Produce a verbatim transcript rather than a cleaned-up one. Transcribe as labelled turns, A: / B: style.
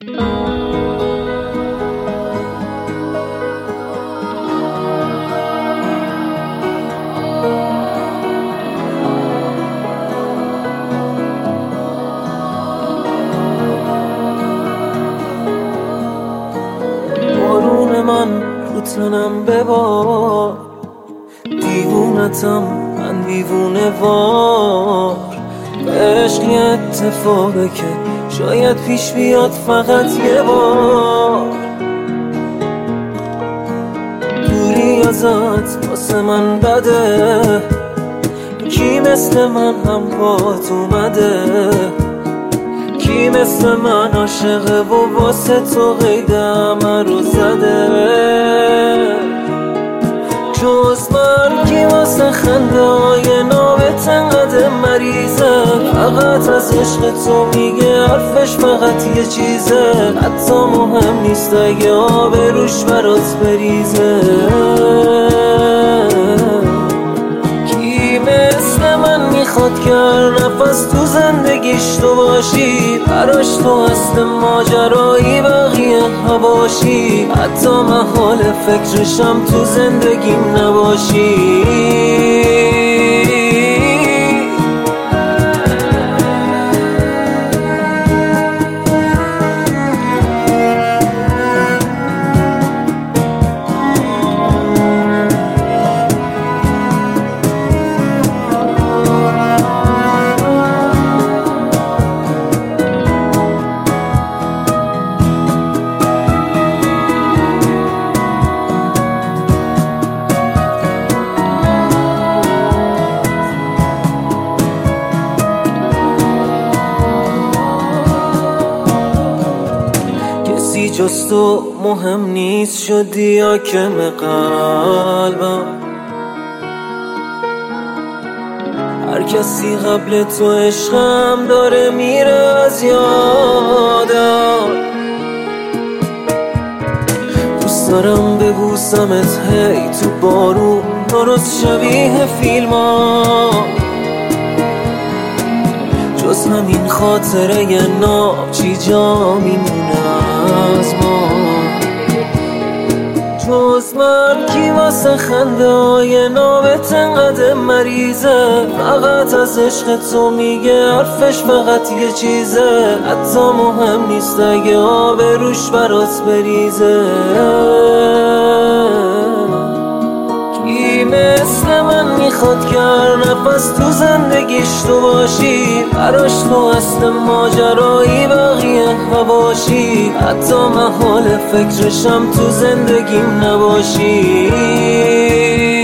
A: بارون من رو تنم ببار، دیوونتم من دیوونه وار. عشق یه اتفاقه که شاید پیش بیاد فقط یه بار. دوری ازت واسه من بده، کی مثل من هم بات اومده؟ کی مثل من عاشقه و واسه تو قید همه رو زده؟ جز من کی واسه خنده های نابت انقدر مریضه؟ فقط از عشق تو میگه حرفش فقط یه چیزه، حتی مهم نیست اگه آب روش برات بریزه. کی مثل من میخواد که هر نفس تو زندگیش تو باشی، براش تو اصل ماجرایی بقیه نباشی، حتی محال فکرشم تو زندگیم نباشی. کسی جز تو مهم نیست، شدی حاکم قلبم. هر کسی قبل تو عشقم داره میره از یادم. دوست دارم ببوسمت هی تو بارون، درست شبیه فیلم ها. جز همین خاطره یه ناب چی جا میمونه از ما؟ جز من کی واسه خنده های نابت انقدر مریضه؟ فقط از عشق تو میگه حرفش فقط یه چیزه، حتی مهم نیست اگه آب روش برات بریزه. کی مثل من میخواد که هر نفس تو زندگیش تو باشی، براش تو اصل ماجرایی بقیه نباشی، حتی محال فکرشم تو زندگیم نباشی.